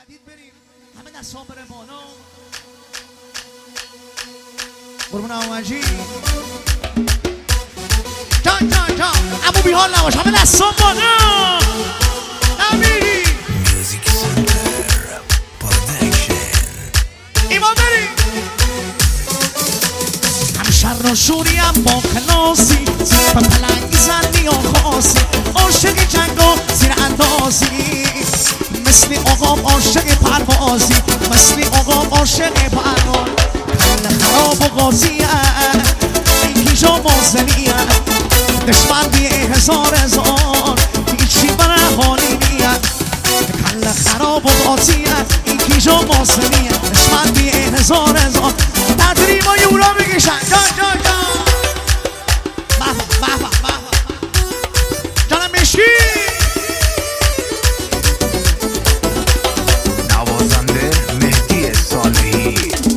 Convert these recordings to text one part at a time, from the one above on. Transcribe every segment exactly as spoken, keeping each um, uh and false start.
جدید بریم همه دستان بره بالا قربون آمجی جان جان جان امو بیحال نباش همه دستان بالا نمیری ایمان بریم هم شر و شوری هم با کلاسی زیر پلنگی زنی و خاصی عاشق جنگ و زیر اندازی مثل آقام عاشق پروازی مثل آقام عاشق پرواز کل خراب و غازی این کیجا مازنی دشمن بیه هزار هزار هیچی برای حالی نیست کل خراب و غازی این کیجا مازنی دشمن بیه هزار هزار نداری ما یورا بگیشن جان جان جان بابا بابا بابا جانم مشکی نوازنده مهدی صالحی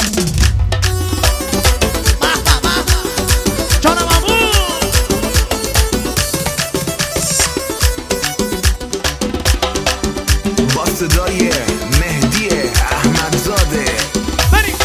بابا بابا جانم امو با صدای مهدی احمدزاده بریم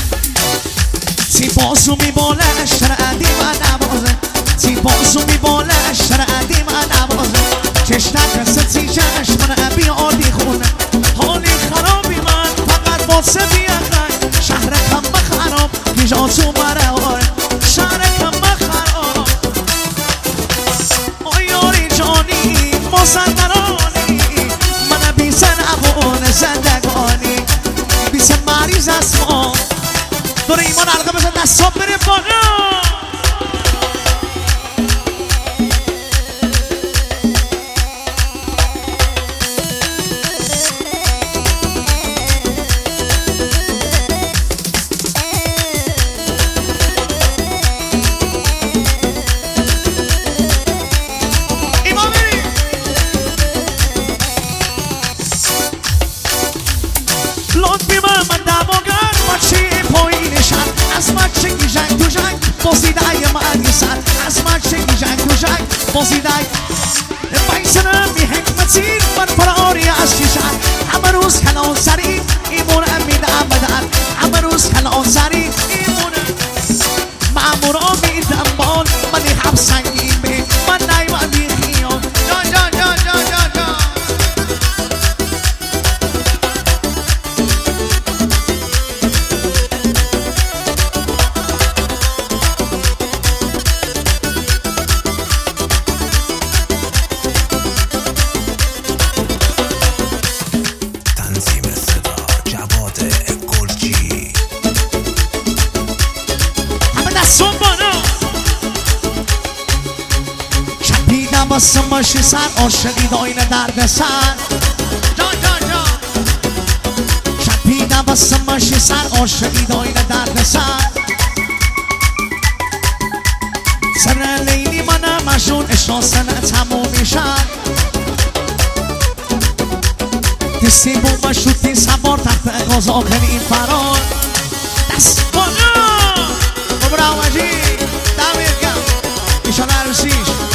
سی بازو میباله شرعدی من نوازه سی بازو میباله شرعدی من نوازه چشتک سی چشمن بی عالی خونه حالی خرابی من فقط واسه بیاخن شهر کم خراب بیجاتو برهاره شهر کم خراب آیاری جانی مسلمانانی من بیزن ابون زندگانی بیزن مریض از ما دور ایمان علقه بزن دستان بره بالا ایمان بریم لطفی من من دماغن بچه پایینشن از بچگی جنگ تو جنگ بازیده من سن از بچگی جنگ تو جنگ بازیده بیسنم بی حکمتی من فراری از کشن همه روز کلان سری ایمون امیدم بدن همه روز کلان سری ایمون معمورا میدم بال منی هم سنگین بی من نیوان بی خیال جان جان جان جان جان جان تنظیم صدا جواد گلچی همه دستون بالا شبیدم واسه ماشی سر عاشقی داین درد سر جان جان جان شبیدم واسه ماشی سر عاشقی داین درد سر سر لیلی منم مجنون اشناسن تموم میشن دستی بو مشروطی سوار تحت غاز آخرین فرار دست بالا قبر آمجی دمیر گم ایشان عروسیش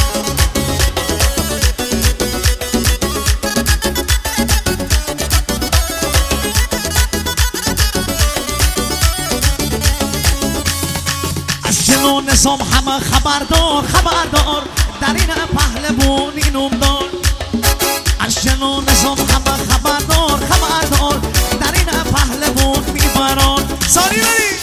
از جلو نظام همه خبردار خبردار در این پهلوان اینوم دار از جلو نظام همه خبردار خبردار در این پهلوان میبران ساری بری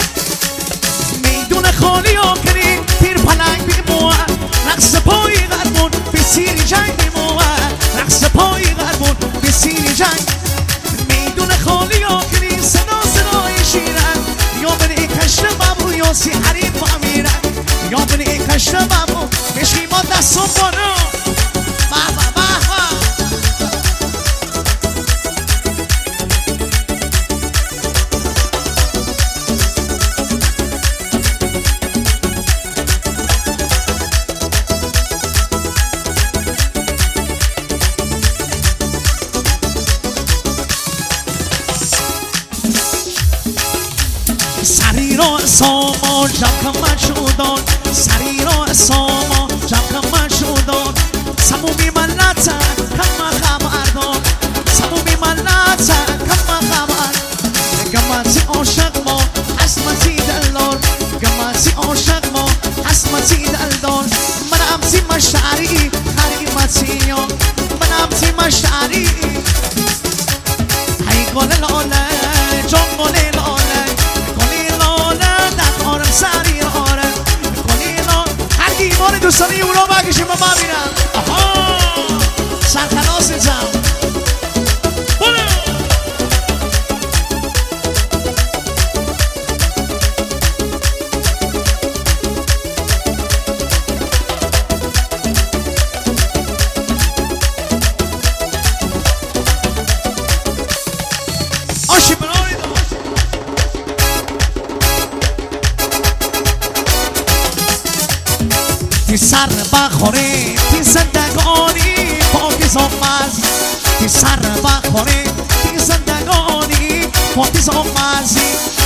میدون خالی آکنی پیر پلنگ بیموه رقص پایی غربون بی سیری جنگ بیموه رقص پایی غربون بی سیری جنگ میدون خالی آکنی صدا صدای شیرن یا بری کشت بابو یا سی حریف امیرن یا بری کشت بابو بشی ما دستو بالا بابا بابا سری رو ساما جمع من شدان سری رو ساما جمع من شدان سمومی من لطن کم خبردان سمومی من لطن تی منم تی مشتری ای گل لاله جان گل لاله گل لاله در آرم سری آره گل لاله هر دیوان دوستانی اونو بکشیم با ببینم آها سرخلاص زم تی سر بخوری تی زندگانی پاکیز آمازی تی سر بخوری تی زندگانی پاکیز آمازی